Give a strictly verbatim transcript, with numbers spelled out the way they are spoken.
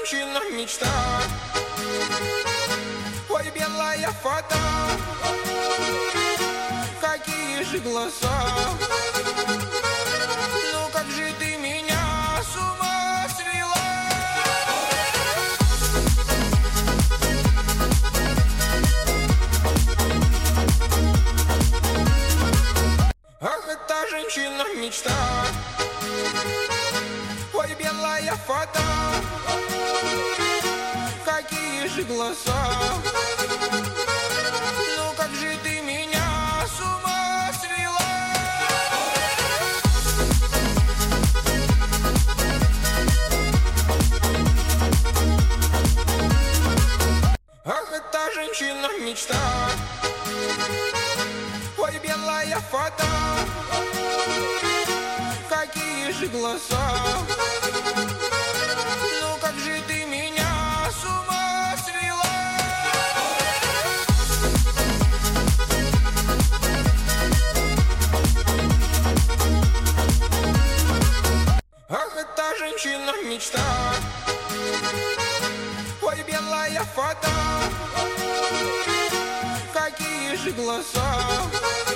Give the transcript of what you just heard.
женщина мечта. Ой, белая фата, какие же глаза. Ну как же ты меня с ума свела. Ах, эта женщина мечта. Ой, белая фата, какие же глаза. Ну как же ты меня с ума свела. Ах, эта женщина мечта. Ой, белая фата, какие же глаза. Ну как же ты меня с ума свела. Ах, эта женщина мечта. Ой, белая фата, какие же глаза.